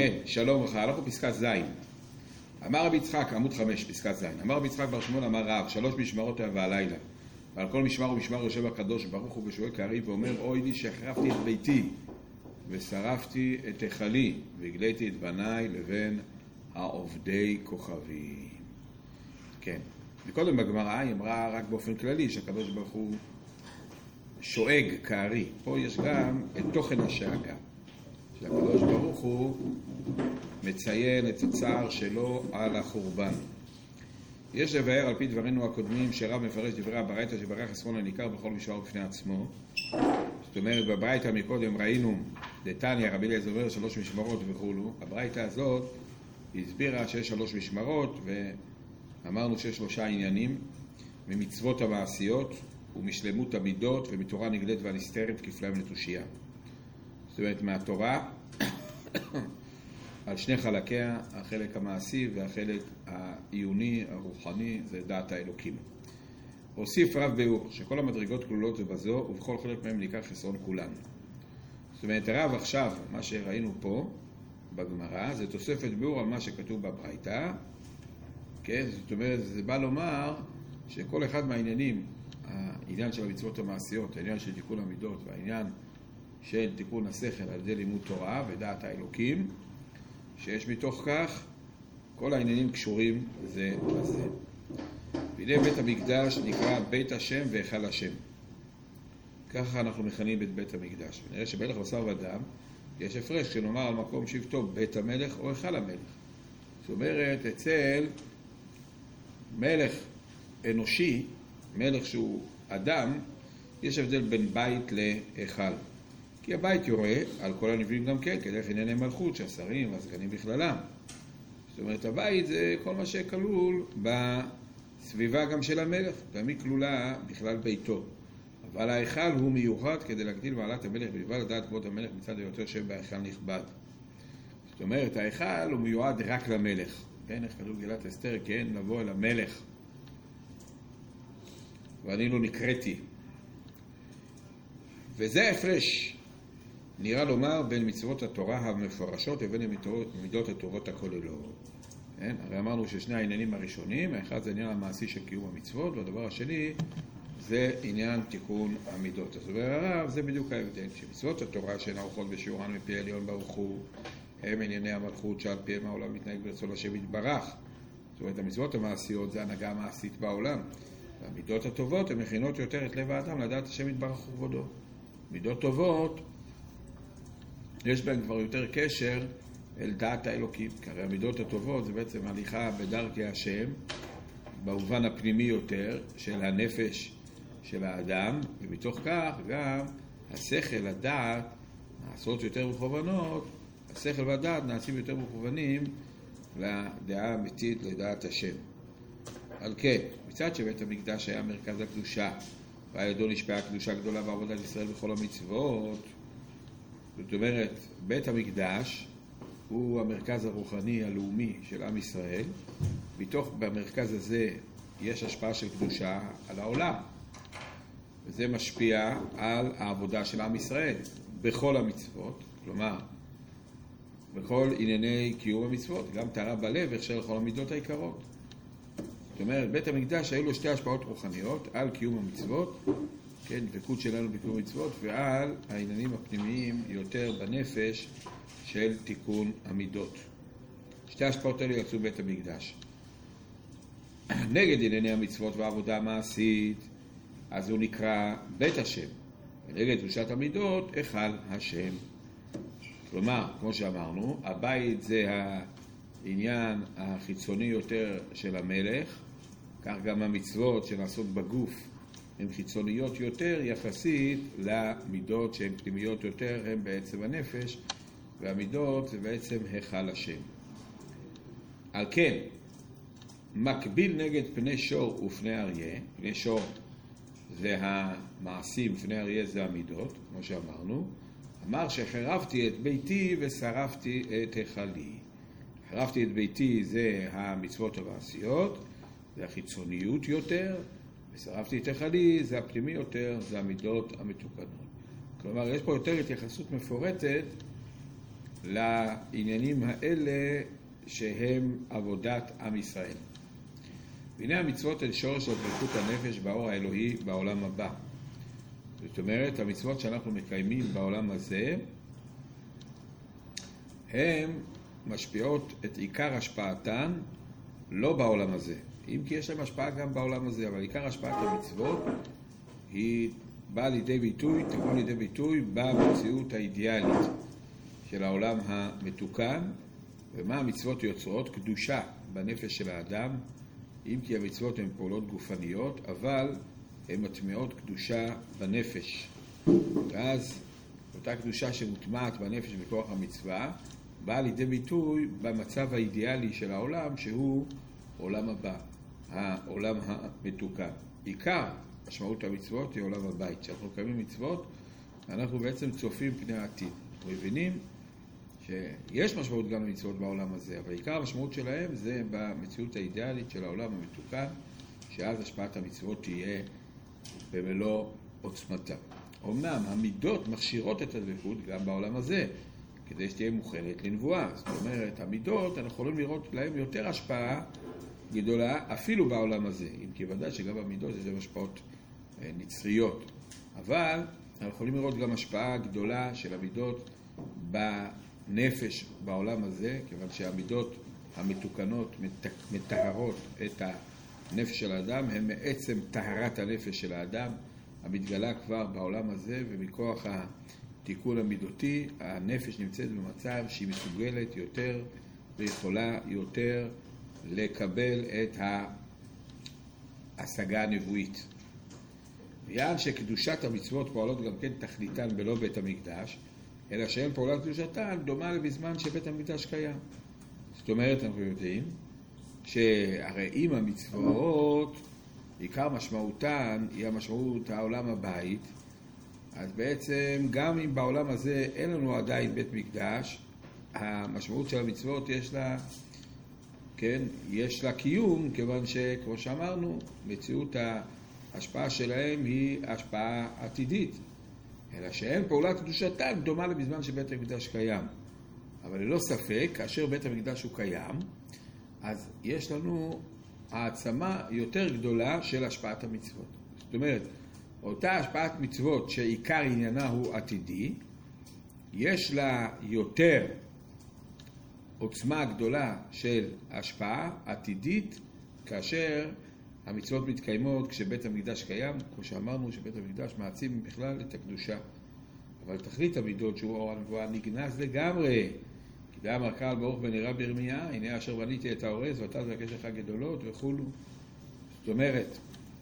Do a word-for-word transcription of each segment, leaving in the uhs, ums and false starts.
כן, שלום לך, הלכו פסקה זין. אמר רבי יצחק, עמוד חמש, פסקה זין. אמר רבי יצחק בר שמואל, אמר רב, שלוש משמרות היה הלילה. ועל כל משמר ומשמר יושב הקדוש ברוך הוא ושואל כארי ואומר, אוי לי שהחרבתי את ביתי ושרפתי את היכלי והגליתי את בניי לבין העובדי כוכבים. כן. וקודם בגמרא היא אמרה רק באופן כללי שהקדוש ברוך הוא שואג כארי. פה יש גם את תוכן השאגה. שהקדוש ברוך הוא מציין את הצער שלו על החורבן. יש לבאר על פי דברינו הקודמים שרב מפרש דברי הברייתא שברך חסרון הניכר בכל משמר בפני עצמו. זאת אומרת, בברייתא מקודם ראינו דתניא רבי אליעזר אומר שלוש משמרות וכולו. הברייתא הזאת הסבירה שיש שלוש משמרות ואמרנו שיש שלושה עניינים ממצוות המעשיות ומשלמות המידות ומתורה נגלית והנסתרת כפליים לתושייה. זאת אומרת, מהתורה על שני חלקיה, החלק המעשי והחלק העיוני, הרוחני, זה דעת האלוקים. הוסיף רב ביאור שכל המדרגות כלולות זה בזו ובכל חלק מהם ניקח חסרון כולן. זאת אומרת, רב עכשיו, מה שראינו פה בגמרא, זה תוספת ביאור על מה שכתוב בברייתא. כן? זאת אומרת, זה בא לומר שכל אחד מהעניינים, העניין של המצוות המעשיות, העניין של תיקון המידות והעניין של תיקון השכל על ידי לימוד תורה ודעת האלוקים, שיש מתוך כך כל העניינים קשורים זה לזה. בידי בית המקדש נקרא בית השם והיכל השם. ככה אנחנו מכנים את בית המקדש. נראה שבהלך בשר ודם יש הפרש כשנאמר על מקום שבטו בית המלך או היכל המלך. זאת אומרת, אצל מלך אנושי, מלך שהוא אדם, יש הבדל בין בית להיכל. כי הבית יורה על כל הנביאים גם כן, כדרך ענייני מלכות, שהשרים והסגנים בכללם. זאת אומרת, הבית זה כל מה שכלול בסביבה גם של המלך, גם היא כלולה בכלל ביתו. אבל ההיכל הוא מיוחד כדי להגדיל מעלת המלך בלבד לדעת כבוד המלך מצד היותר שם בהיכל נכבד. זאת אומרת, ההיכל הוא מיועד רק למלך. כן, איך כתוב גילת אסתר, כן, לבוא אל המלך. ואני לא נקראתי. וזה הפרש. נראה לומר בין מצוות התורה המפורשות לבין מידות הטובות הכוללות. כן? הרי אמרנו ששני העניינים הראשונים, האחד זה העניין המעשי של קיום המצוות, והדבר השני זה עניין תיקון המידות. אז אומר הרב, זה בדיוק ההבדל, שמצוות התורה שהן ערוכות בשיעורן מפי עליון ברוך הוא, הם ענייני המלכות שעל פיהם העולם מתנהג ברצון השם יתברך. זאת אומרת, המצוות המעשיות זה הנהגה המעשית בעולם. והמידות הטובות הן מכינות יותר את לב האדם לדעת השם יתברך וכבודו. מידות טובות יש בהן כבר יותר קשר אל דעת האלוקים, כי הרי המידות הטובות זה בעצם הליכה בדרכי השם, במובן הפנימי יותר של הנפש של האדם, ומתוך כך גם השכל, הדעת, נעשות יותר מכוונות, השכל והדעת נעשים יותר מכוונים לדעה האמיתית, לדעת השם. על כן, מצד שבית המקדש היה מרכז הקדושה, ועל ידו נשפעה קדושה גדולה בעבודת ישראל בכל המצוות, זאת אומרת, בית המקדש הוא המרכז הרוחני הלאומי של עם ישראל. מתוך במרכז הזה יש השפעה של קדושה על העולם. וזה משפיע על העבודה של עם ישראל בכל המצוות. כלומר, בכל ענייני קיום המצוות, גם טהרה בלב הכשר לכל המידות העיקרות. זאת אומרת, בית המקדש היו לו שתי השפעות רוחניות על קיום המצוות, כן, דבקות שלנו בקיום מצוות, ועל העניינים הפנימיים יותר בנפש של תיקון המידות. שתי השפעות האלה יצאו בית המקדש. נגד ענייני המצוות והעבודה המעשית, אז הוא נקרא בית השם. ונגד קדושת המידות, היכל השם. כלומר, כמו שאמרנו, הבית זה העניין החיצוני יותר של המלך, כך גם המצוות שנעשות בגוף, הן חיצוניות יותר יחסית למידות שהן פנימיות יותר, הן בעצם הנפש, והמידות זה בעצם היכל השם. על כן, מקביל נגד פני שור ופני אריה, פני שור זה המעשים, פני אריה זה המידות, כמו שאמרנו, אמר שחרבתי את ביתי ושרפתי את היכלי. חרבתי את ביתי זה המצוות המעשיות, זה החיצוניות יותר, ושרפתי את היכלי, זה הפנימי יותר, זה המידות המתוקנות. כלומר, יש פה יותר התייחסות מפורטת לעניינים האלה שהם עבודת עם ישראל. והנה המצוות הן שורש הדבקות הנפש באור האלוהי בעולם הבא. זאת אומרת, המצוות שאנחנו מקיימים בעולם הזה, הן משפיעות את עיקר השפעתן לא בעולם הזה. אם כי יש להם השפעה גם בעולם הזה, אבל עיקר השפעת המצוות היא באה לידי ביטוי, תבוא לידי ביטוי במציאות האידיאלית של העולם המתוקן. ומה המצוות יוצרות? קדושה בנפש של האדם, אם כי המצוות הן פעולות גופניות, אבל הן מטמיעות קדושה בנפש. ואז אותה קדושה שמוטמעת בנפש בכוח המצווה, באה לידי ביטוי במצב האידיאלי של העולם, שהוא עולם הבא, העולם המתוקן. עיקר משמעות המצוות היא עולם הבית. כשאנחנו מקיימים מצוות, אנחנו בעצם צופים פני העתיד. אנחנו מבינים שיש משמעות גם למצוות בעולם הזה, אבל עיקר המשמעות שלהם זה במציאות האידיאלית של העולם המתוקן, שאז השפעת המצוות תהיה במלוא עוצמתה. אמנם המידות מכשירות את הדבקות גם בעולם הזה, כדי שתהיה מוכנת לנבואה. זאת אומרת, המידות, אנחנו יכולים לראות להם יותר השפעה גדולה אפילו בעולם הזה, אם כי ודאי שגם במידות יש להם השפעות נצריות. אבל אנחנו יכולים לראות גם השפעה גדולה של המידות בנפש בעולם הזה, כיוון שהמידות המתוקנות מטהרות את הנפש של האדם, הם מעצם טהרת הנפש של האדם, המתגלה כבר בעולם הזה, ומכוח התיקון המידותי, הנפש נמצאת במצב שהיא מסוגלת יותר ויכולה יותר לקבל את ההשגה הנבואית. ויען שקדושת המצוות פועלות גם כן תכליתן בלא בית המקדש, אלא שאין פעולת קדושתן דומה לבזמן שבית המקדש קיים. זאת אומרת, אנחנו יודעים שהרי אם המצוות, עיקר משמעותן היא המשמעות העולם הבית, אז בעצם גם אם בעולם הזה אין לנו עדיין בית מקדש, המשמעות של המצוות יש לה, כן, יש לה קיום, כיוון שכמו שאמרנו, מציאות ההשפעה שלהם היא השפעה עתידית, אלא שאין פעולת קדושתן דומה לבזמן שבית המקדש קיים. אבל ללא ספק, כאשר בית המקדש הוא קיים, אז יש לנו העצמה יותר גדולה של השפעת המצוות. זאת אומרת, אותה השפעת מצוות שעיקר עניינה הוא עתידי, יש לה יותר עוצמה גדולה של השפעה עתידית, כאשר המצוות מתקיימות כשבית המקדש קיים, כמו שאמרנו שבית המקדש מעצים בכלל את הקדושה. אבל תכלית המידות שהוא אור הנבואה נגנז לגמרי. כי דאמר קהל ברוך בן נראה בירמיה, הנה אשר בניתי את האורז ואתה תבקש לך גדולות וכולו. זאת אומרת,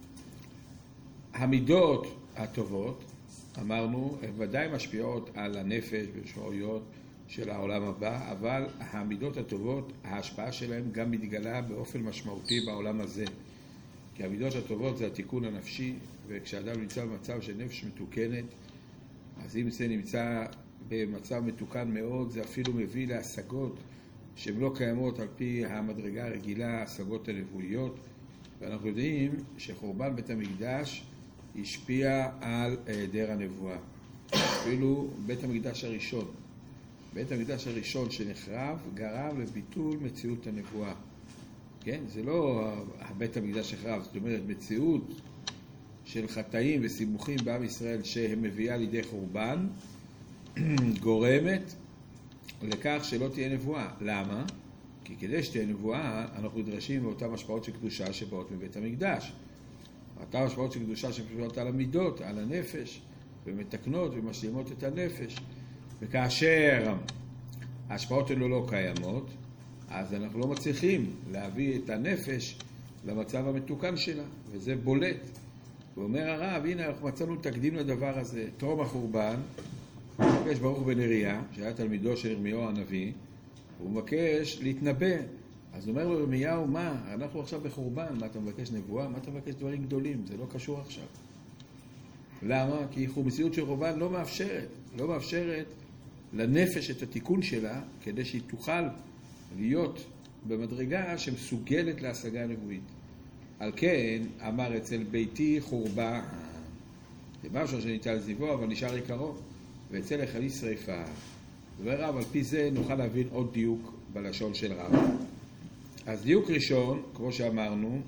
המידות הטובות, אמרנו, הן ודאי משפיעות על הנפש ומשמעויות של העולם הבא, אבל המידות הטובות, ההשפעה שלהן גם מתגלה באופן משמעותי בעולם הזה. כי המידות הטובות זה התיקון הנפשי, וכשאדם נמצא במצב של נפש מתוקנת, אז אם זה נמצא במצב מתוקן מאוד, זה אפילו מביא להשגות שהן לא קיימות על פי המדרגה הרגילה, השגות הנבואיות. ואנחנו יודעים שחורבן בית המקדש השפיע על היעדר הנבואה. אפילו בית המקדש הראשון. בית המקדש הראשון שנחרב גרם לביטול מציאות הנבואה. כן? זה לא בית המקדש שחרב, זאת אומרת מציאות של חטאים וסימוכים בעם ישראל שהם מביאה לידי חורבן, גורמת לכך שלא תהיה נבואה. למה? כי כדי שתהיה נבואה, אנחנו נדרשים באותן השפעות של קדושה שבאות מבית המקדש. אותן השפעות של קדושה שמשפיעות על המידות, על הנפש, ומתקנות ומשלימות את הנפש. וכאשר ההשפעות האלו לא קיימות, אז אנחנו לא מצליחים להביא את הנפש למצב המתוקן שלה, וזה בולט. ואומר הרב, הנה אנחנו מצאנו תקדים לדבר הזה. טרום החורבן, הוא מבקש ברוך בן נריה, שהיה תלמידו של ירמיהו הנביא, הוא מבקש להתנבא. אז אומר לו ירמיהו, מה? אנחנו עכשיו בחורבן, מה אתה מבקש נבואה? מה אתה מבקש דברים גדולים? זה לא קשור עכשיו. למה? כי מציאות של חורבן לא מאפשרת, לא מאפשרת לנפש את התיקון שלה, כדי שהיא תוכל להיות במדרגה שמסוגלת להשגה הנבואית. על כן, אמר אצל ביתי חורבה, זה משהו שניתן לזיבו, אבל נשאר עיקרו, ואצל החלי שריפה. דבר רב, על פי זה נוכל להבין עוד דיוק בלשון של רב. אז דיוק ראשון, כמו שאמרנו,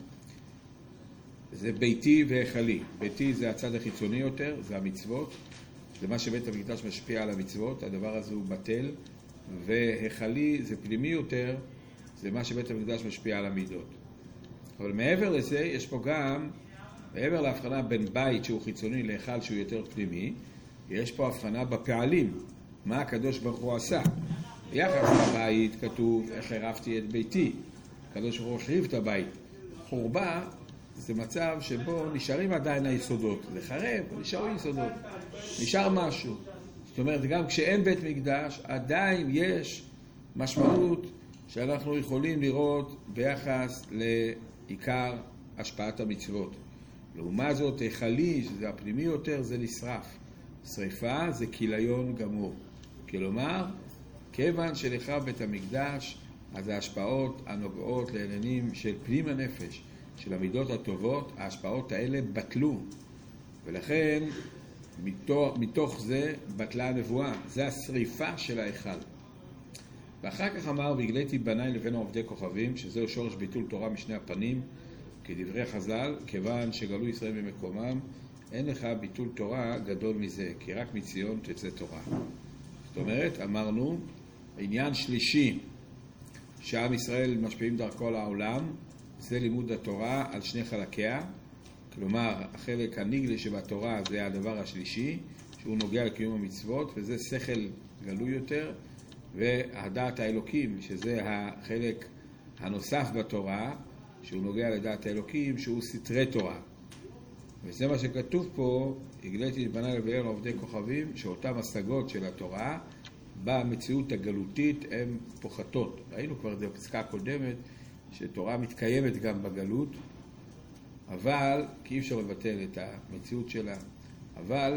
זה ביתי והיכלי. ביתי זה הצד החיצוני יותר, זה המצוות, זה מה שבית המקדש משפיע על המצוות, הדבר הזה הוא בטל, והיכלי זה פנימי יותר, זה מה שבית המקדש משפיע על המידות. אבל מעבר לזה, יש פה גם, מעבר להבחנה בין בית שהוא חיצוני להיכל שהוא יותר פנימי, יש פה הבחנה בפעלים, מה הקדוש ברוך הוא עשה. ביחס לבית כתוב, איך הרבתי את ביתי. הקדוש ברוך הוא החריב את הבית. חורבה זה מצב שבו נשארים עדיין היסודות. לחרב, נשארו יסודות. נשאר משהו. זאת אומרת, גם כשאין בית מקדש, עדיין יש משמעות שאנחנו יכולים לראות ביחס לעיקר השפעת המצוות. לעומת זאת, היכלי, שזה הפנימי יותר, זה נשרף. שריפה זה כיליון גמור. כלומר, כיוון שלחרב בית המקדש, אז ההשפעות הנוגעות לעניינים של פנים הנפש, של המידות הטובות, ההשפעות האלה בטלו. ולכן, מתוך, מתוך זה בטלה הנבואה. זה השריפה של ההיכל. ואחר כך אמר, והגליתי בניי לבין עובדי כוכבים, שזהו שורש ביטול תורה משני הפנים, כדברי חז"ל, כיוון שגלו ישראל במקומם, אין לך ביטול תורה גדול מזה, כי רק מציון תצא תורה. זאת אומרת, אמרנו, עניין שלישי שעם ישראל משפיעים דרכו על העולם, זה לימוד התורה על שני חלקיה. כלומר, החלק הנגלה שבתורה זה הדבר השלישי, שהוא נוגע לקיום המצוות, וזה שכל גלוי יותר, והדעת האלוקים, שזה החלק הנוסף בתורה, שהוא נוגע לדעת האלוקים, שהוא סתרי תורה. וזה מה שכתוב פה, הגליתי את בניי לבאר עובדי כוכבים, שאותם השגות של התורה, במציאות הגלותית הן פוחתות. ראינו כבר בפסקה הקודמת, שתורה מתקיימת גם בגלות, אבל, כי אי אפשר לבטל את המציאות שלה, אבל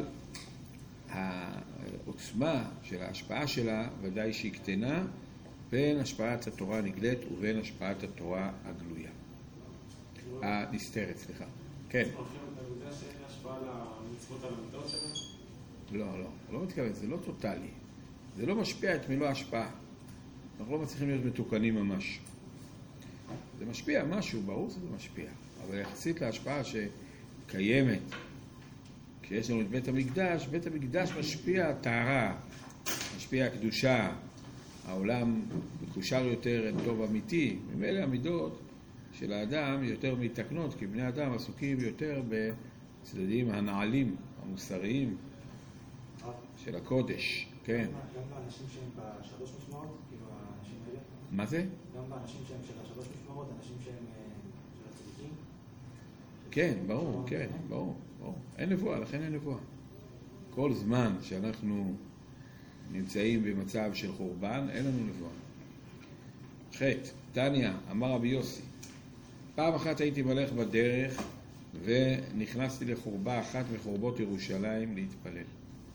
העוצמה של ההשפעה שלה ודאי שהיא קטנה, בין השפעת התורה הנגלית ובין השפעת התורה הגלויה. הנסתרת, סליחה. כן. אתה יודע שאין השפעה למצוות על המידות שלנו? לא, לא, לא מתכוון, זה לא טוטלי. זה לא משפיע את מילוא ההשפעה. אנחנו לא מצליחים להיות מתוקנים ממש. זה משפיע משהו, ברור שזה משפיע. אבל יחסית להשפעה שקיימת, כשיש לנו את בית המקדש, בית המקדש משפיע טהרה, משפיע קדושה, העולם מקושר יותר אל טוב אמיתי. ממילא המידות של האדם יותר מתקנות, כי בני אדם עסוקים יותר בצדדים הנעלים, המוסריים של הקודש. כן. גם באנשים שהם בשלוש משמעות, כאילו האנשים האלה? מה זה? גם באנשים שהם של השלוש משמעות, אנשים שהם של הצדיקים? כן, ברור, כן, ברור, ברור. אין נבואה, לכן אין נבואה. כל זמן שאנחנו נמצאים במצב של חורבן, אין לנו נבואה. חטא, תניה, אמר רבי יוסי, פעם אחת הייתי מלך בדרך ונכנסתי לחורבה אחת מחורבות ירושלים להתפלל.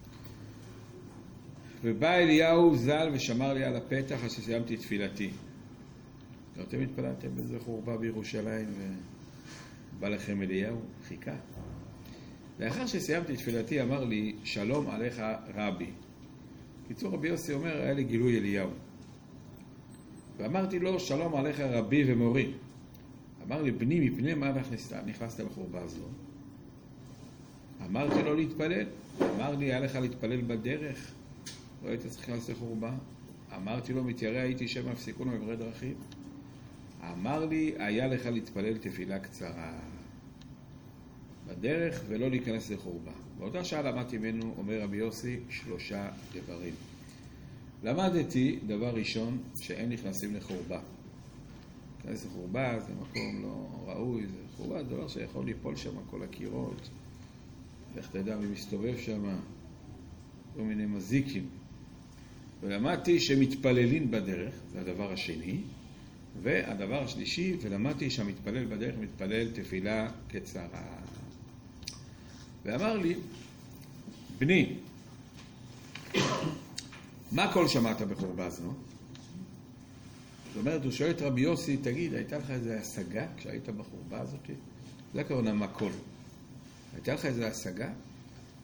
ובא אליהו ז"ל ושמר לי על הפתח עד שסיימתי תפילתי. אתם התפללתם באיזה חורבה בירושלים ובא לכם אליהו? חיכה. לאחר שסיימתי תפילתי אמר לי, שלום עליך רבי. קיצור, רבי יוסי אומר, היה לי גילוי אליהו. ואמרתי לו, שלום עליך רבי ומורי. אמר לי, בני, מפני מה נכנסת לחורבה הזו? אמרתי לו להתפלל. אמר לי, היה לך להתפלל בדרך? לא היית צריך לעשות חורבה? אמרתי לו, מתיירא הייתי שם הפסיקון ועברי דרכים. אמר לי, היה לך להתפלל תפילה קצרה בדרך ולא להיכנס לחורבה. באותה שעה למדתי ממנו, אומר רבי יוסי, שלושה דברים. למדתי, דבר ראשון, שאין נכנסים לחורבה. להיכנס לחורבה זה מקום לא ראוי, זה חורבה, זה דבר שיכול ליפול שם כל הקירות. איך תדע מי מסתובב שם, כל מיני מזיקים. ולמדתי שמתפללים בדרך, זה הדבר השני. והדבר השלישי, ולמדתי שהמתפלל בדרך מתפלל תפילה קצרה. ואמר לי, בני, מה כל שמעת בחורבה הזו? זאת אומרת, הוא שואל את רבי יוסי, תגיד, הייתה לך איזו השגה כשהיית בחורבה הזאת? זה הכוונה מה כל. הייתה לך איזו השגה?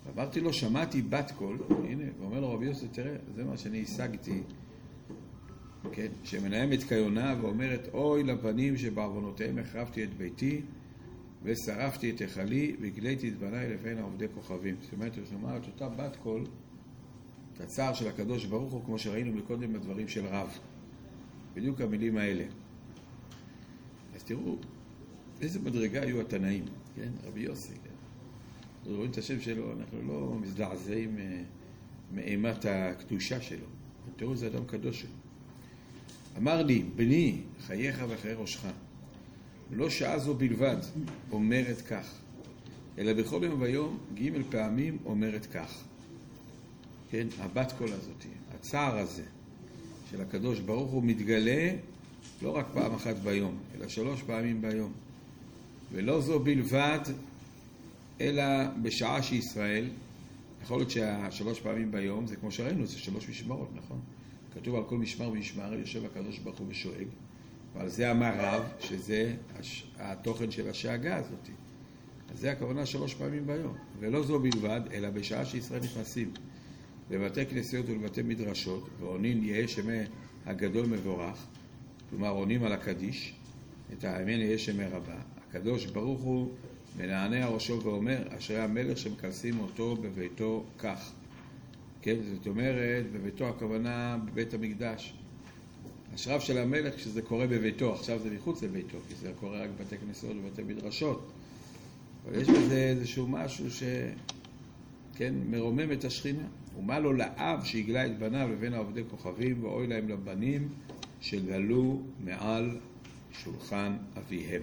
אמרתי לו, שמעתי בת קול, הנה, ואומר לו רבי יוסי, תראה, זה מה שאני השגתי, כן, שמנהמת כיונה ואומרת, אוי לבנים שבעוונותיהם החרבתי את ביתי, ושרפתי את היכלי, והגליתי את בניי לבין עובדי כוכבים. זאת אומרת, הוא שמע את אותה בת קול, את הצער של הקדוש ברוך הוא, כמו שראינו מקודם בדברים של רב. בדיוק המילים האלה. אז תראו, איזה מדרגה היו התנאים, כן? רבי יוסי, כן? רואים את השם שלו, אנחנו לא מזדעזעים מאימת הקדושה שלו. תראו, זה אדם קדוש שלו. אמר לי, בני, חייך וחיי ראשך, לא שעה זו בלבד אומרת כך, אלא בכל יום ויום ג' פעמים אומרת כך. כן, הבת קול הזאת, הצער הזה של הקדוש ברוך הוא מתגלה לא רק פעם אחת ביום, אלא שלוש פעמים ביום. ולא זו בלבד, אלא בשעה שישראל, יכול להיות שהשלוש פעמים ביום, זה כמו שראינו, זה שלוש משמרות, נכון? כתוב על כל משמר ומשמר, יושב הקדוש ברוך הוא ושואג, ועל זה אמר רב, שזה הש... התוכן של השאגה הזאת. אז זה הכוונה שלוש פעמים ביום. ולא זו בלבד, אלא בשעה שישראל נכנסים בבתי כנסיות ולבתי מדרשות, ועונים יהיה שמי הגדול מבורך, כלומר עונים על הקדיש, את האמן יהיה שמי רבה. הקדוש ברוך הוא מנענע ראשו ואומר, אשרי המלך שמקלסים אותו בביתו כך. כן, זאת אומרת, בביתו הכוונה בבית המקדש. השרף של המלך שזה קורה בביתו, עכשיו זה מחוץ לביתו, כי זה קורה רק בבתי כנסיות ובבתי מדרשות. אבל יש בזה איזשהו משהו ש... כן, מרומם את השכינה. ומה לו לאב שהגלה את בניו לבין העובדי כוכבים, ואוי להם לבנים שגלו מעל שולחן אביהם.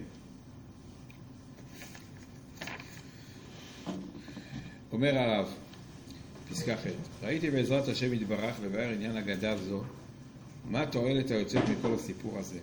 אומר הרב, פסקה אחרת, ראיתי בעזרת השם יתברך לבאר עניין אגדה זו, מה התועלת היוצאת מכל הסיפור הזה?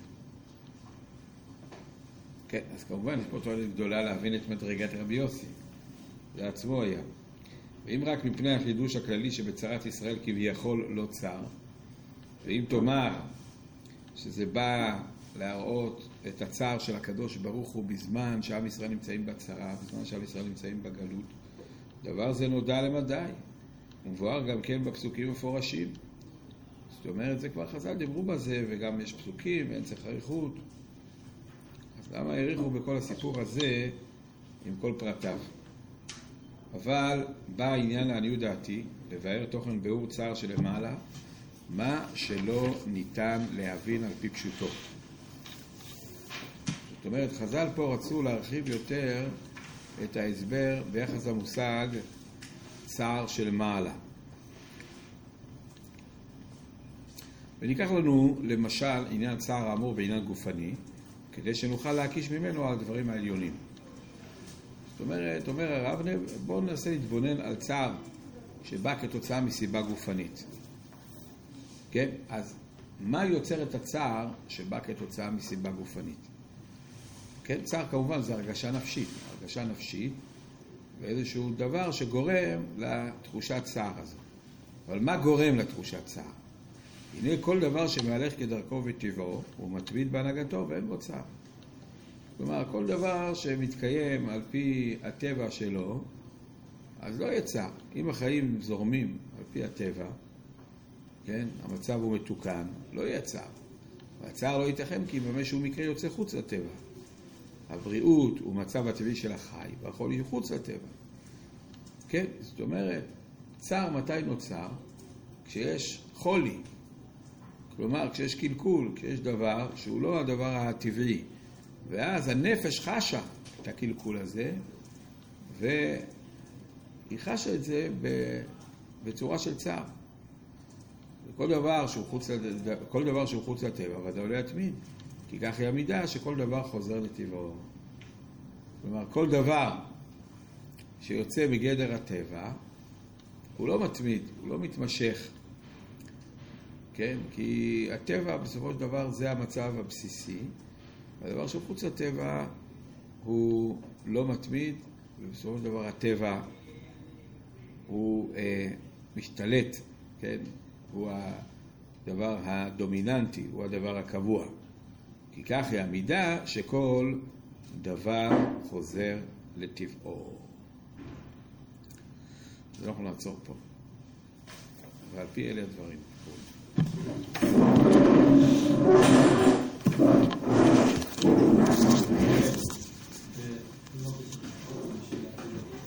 כן, אז כמובן יש פה תועלת גדולה להבין את מדרגת רבי יוסי. לעצמו היה. ואם רק מפני החידוש הכללי שבצרת ישראל כביכול לא צר, ואם תאמר שזה בא להראות את הצער של הקדוש ברוך הוא בזמן שעם ישראל נמצאים בצרה, בזמן שעם ישראל נמצאים בגלות, דבר זה נודע למדי. ומבואר גם כן בפסוקים מפורשים. זאת אומרת, זה כבר חז"ל דיברו בזה, וגם יש פסוקים, ואין צריך אריכות. אז למה העריכו בכל הסיפור הזה עם כל פרטיו? אבל בא העניין לעניות דעתי, לבאר תוכן ביאור צער שלמעלה, מה שלא ניתן להבין על פי פשוטו. זאת אומרת, חז"ל פה רצו להרחיב יותר את ההסבר ביחס למושג צער שלמעלה. וניקח לנו למשל עניין צער האמור בעניין גופני, כדי שנוכל להקיש ממנו על הדברים העליונים. זאת אומרת, אומר הרב, בואו ננסה להתבונן על צער שבא כתוצאה מסיבה גופנית. כן? אז מה יוצר את הצער שבא כתוצאה מסיבה גופנית? כן? צער כמובן זה הרגשה נפשית. הרגשה נפשית ואיזשהו דבר שגורם לתחושת צער הזו. אבל מה גורם לתחושת צער? הנה כל דבר שמהלך כדרכו וטבעו, הוא מתמיד בהנהגתו ואין בו צער. כלומר, כל דבר שמתקיים על פי הטבע שלו, אז לא יהיה צער. אם החיים זורמים על פי הטבע, כן, המצב הוא מתוקן, לא יהיה צער. והצער לא ייתכן כי במשהו מקרה יוצא חוץ לטבע. הבריאות הוא מצב הטבעי של החי, והחול היא חוץ לטבע. כן, זאת אומרת, צער מתי נוצר? כשיש חולי. כלומר, כשיש קלקול, כשיש דבר שהוא לא הדבר הטבעי. ואז הנפש חשה את הקלקול הזה, והיא חשה את זה בצורה של צער. כל דבר שהוא חוץ, כל דבר שהוא חוץ לטבע, ודאי לא יתמיד. כי כך היא המידה שכל דבר חוזר לטבעו. כלומר, כל דבר שיוצא מגדר הטבע, הוא לא מתמיד, הוא לא מתמשך. כן? כי הטבע בסופו של דבר זה המצב הבסיסי. הדבר שהוא חוץ לטבע הוא לא מתמיד, ובסופו של דבר הטבע הוא אה, משתלט, כן? הוא הדבר הדומיננטי, הוא הדבר הקבוע. כי כך היא המידה שכל דבר חוזר לטבעו. אז אנחנו נעצור פה. ועל פי אלה הדברים.